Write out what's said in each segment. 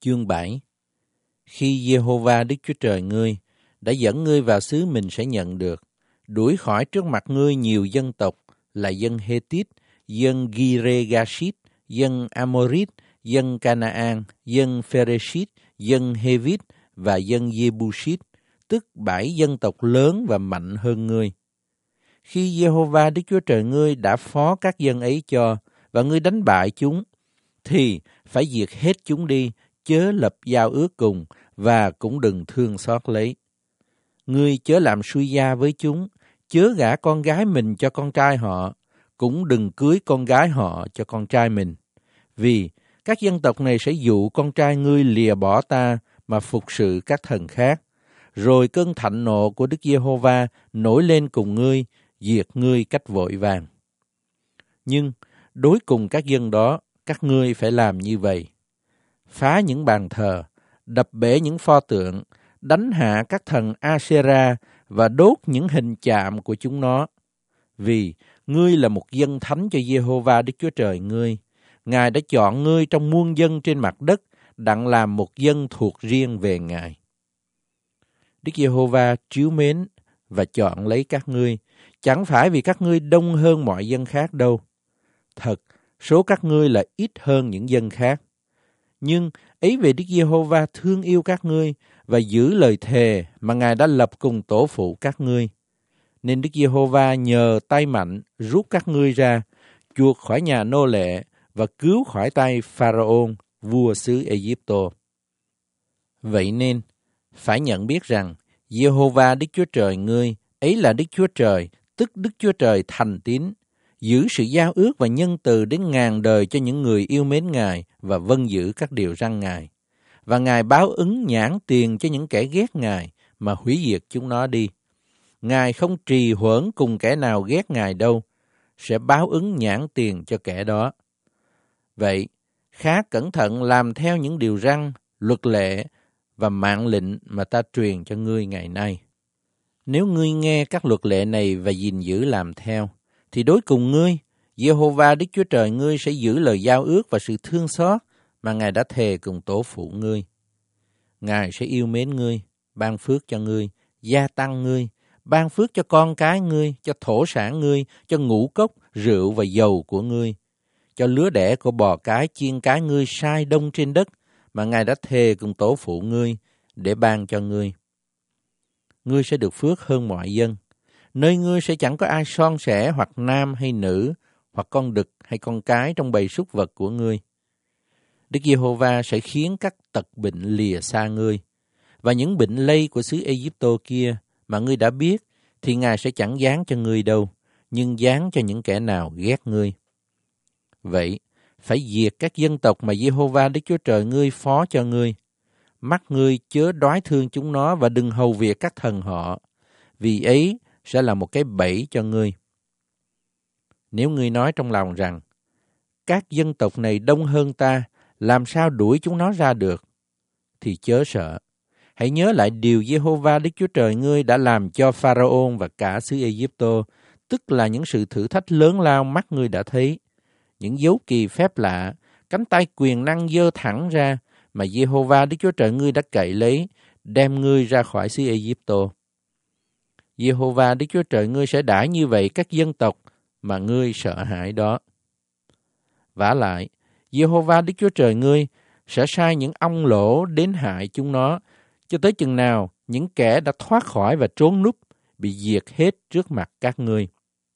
Chương 7. Khi Giê-hô-va Đức Chúa Trời ngươi đã dẫn ngươi vào xứ mình sẽ nhận được, đuổi khỏi trước mặt ngươi nhiều dân tộc là dân Hê-tít, dân Gi-rê-ga-shít, dân Amorit, dân Ca-na-an, dân Phê-rê-shít, dân Hê-vít và dân Giê-bu-shít, tức 7 dân tộc lớn và mạnh hơn ngươi. Khi Giê-hô-va Đức Chúa Trời ngươi đã phó các dân ấy cho, và ngươi đánh bại chúng, thì phải diệt hết chúng đi, chớ lập giao ước cùng, và cũng đừng thương xót lấy. Ngươi chớ làm suy gia với chúng, chớ gả con gái mình cho con trai họ, cũng đừng cưới con gái họ cho con trai mình. Vì các dân tộc này sẽ dụ con trai ngươi lìa bỏ ta mà phục sự các thần khác. Rồi cơn thạnh nộ của Đức Giê-hô-va nổi lên cùng ngươi, diệt ngươi cách vội vàng. Nhưng đối cùng các dân đó, các ngươi phải làm như vậy: phá những bàn thờ, đập bể những pho tượng, đánh hạ các thần Asera và đốt những hình chạm của chúng nó. Vì ngươi là một dân thánh cho Giê-hô-va Đức Chúa Trời ngươi. Ngài đã chọn ngươi trong muôn dân trên mặt đất, đặng làm một dân thuộc riêng về Ngài. Đức Giê-hô-va trìu mến và chọn lấy các ngươi, chẳng phải vì các ngươi đông hơn mọi dân khác đâu. Thật, số các ngươi là ít hơn những dân khác. Nhưng ấy về Đức Giê-hô-va thương yêu các ngươi và giữ lời thề mà Ngài đã lập cùng tổ phụ các ngươi. Nên Đức Giê-hô-va nhờ tay mạnh rút các ngươi ra, chuộc khỏi nhà nô lệ và cứu khỏi tay Pharaon, vua xứ Ê-díp-tô. Vậy nên, phải nhận biết rằng Giê-hô-va Đức Chúa Trời ngươi, ấy là Đức Chúa Trời, tức Đức Chúa Trời thành tín, giữ sự giao ước và nhân từ đến ngàn đời cho những người yêu mến Ngài và vâng giữ các điều răn Ngài. Và Ngài báo ứng nhãn tiền cho những kẻ ghét Ngài mà hủy diệt chúng nó đi. Ngài không trì hoãn cùng kẻ nào ghét Ngài đâu, sẽ báo ứng nhãn tiền cho kẻ đó. Vậy, khá cẩn thận làm theo những điều răn, luật lệ và mạng lệnh mà ta truyền cho ngươi ngày nay. Nếu ngươi nghe các luật lệ này và gìn giữ làm theo, thì đối cùng ngươi, Giê-hô-va Đức Chúa Trời ngươi sẽ giữ lời giao ước và sự thương xót mà Ngài đã thề cùng tổ phụ ngươi. Ngài sẽ yêu mến ngươi, ban phước cho ngươi, gia tăng ngươi, ban phước cho con cái ngươi, cho thổ sản ngươi, cho ngũ cốc, rượu và dầu của ngươi, cho lứa đẻ của bò cái, chiên cái ngươi sai đông trên đất mà Ngài đã thề cùng tổ phụ ngươi để ban cho ngươi. Ngươi sẽ được phước hơn mọi dân. Nơi ngươi sẽ chẳng có ai son sẻ hoặc nam hay nữ, hoặc con đực hay con cái trong bầy súc vật của ngươi. Đức Giê-hô-va sẽ khiến các tật bệnh lìa xa ngươi, và những bệnh lây của xứ Ê-díp-tô kia mà ngươi đã biết, thì Ngài sẽ chẳng giáng cho ngươi đâu, nhưng giáng cho những kẻ nào ghét ngươi. Vậy, phải diệt các dân tộc mà Giê-hô-va Đức Chúa Trời ngươi phó cho ngươi. Mắt ngươi chớ đoái thương chúng nó và đừng hầu việc các thần họ, vì ấy sẽ là một cái bẫy cho ngươi. Nếu ngươi nói trong lòng rằng, các dân tộc này đông hơn ta, làm sao đuổi chúng nó ra được, thì chớ sợ. Hãy nhớ lại điều Giê-hô-va Đức Chúa Trời ngươi đã làm cho Pharaon và cả xứ Ê-díp-tô, tức là những sự thử thách lớn lao mắt ngươi đã thấy, những dấu kỳ phép lạ, cánh tay quyền năng giơ thẳng ra mà Giê-hô-va Đức Chúa Trời ngươi đã cậy lấy, đem ngươi ra khỏi xứ Ê-díp-tô. Giê-hô-va Đức Chúa Trời ngươi sẽ đãi như vậy các dân tộc mà ngươi sợ hãi đó. Vả lại, Giê-hô-va Đức Chúa Trời ngươi sẽ sai những ong lỗ đến hại chúng nó, cho tới chừng nào những kẻ đã thoát khỏi và trốn núp bị diệt hết trước mặt các ngươi.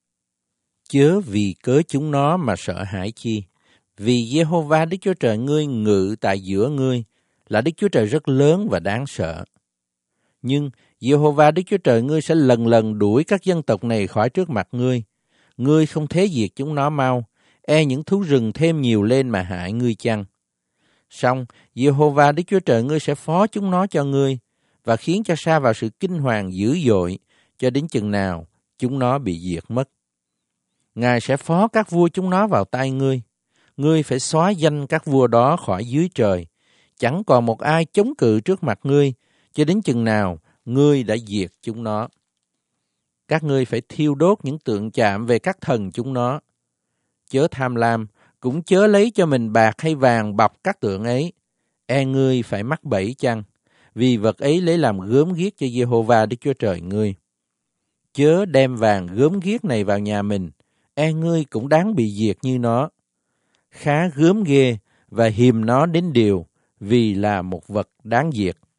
Chớ vì cớ chúng nó mà sợ hãi chi, vì Giê-hô-va Đức Chúa Trời ngươi ngự tại giữa ngươi, là Đức Chúa Trời rất lớn và đáng sợ. Nhưng Giê-hô-va Đức Chúa Trời ngươi sẽ lần lần đuổi các dân tộc này khỏi trước mặt ngươi. Ngươi không thể diệt chúng nó mau, e những thú rừng thêm nhiều lên mà hại ngươi chăng? Song Giê-hô-va Đức Chúa Trời ngươi sẽ phó chúng nó cho ngươi, và khiến cho sa vào sự kinh hoàng dữ dội, cho đến chừng nào chúng nó bị diệt mất. Ngài sẽ phó các vua chúng nó vào tay ngươi. Ngươi phải xóa danh các vua đó khỏi dưới trời. Chẳng còn một ai chống cự trước mặt ngươi, cho đến chừng nào ngươi đã diệt chúng nó. Các ngươi phải thiêu đốt những tượng chạm về các thần chúng nó. Chớ tham lam, cũng chớ lấy cho mình bạc hay vàng bọc các tượng ấy. E ngươi phải mắc bẫy chăng? Vì vật ấy lấy làm gớm ghiếc cho Giê-hô-va Đức Chúa Trời ngươi. Chớ đem vàng gớm ghiếc này vào nhà mình, e ngươi cũng đáng bị diệt như nó. Khá gớm ghê và hiềm nó đến điều, vì là một vật đáng diệt.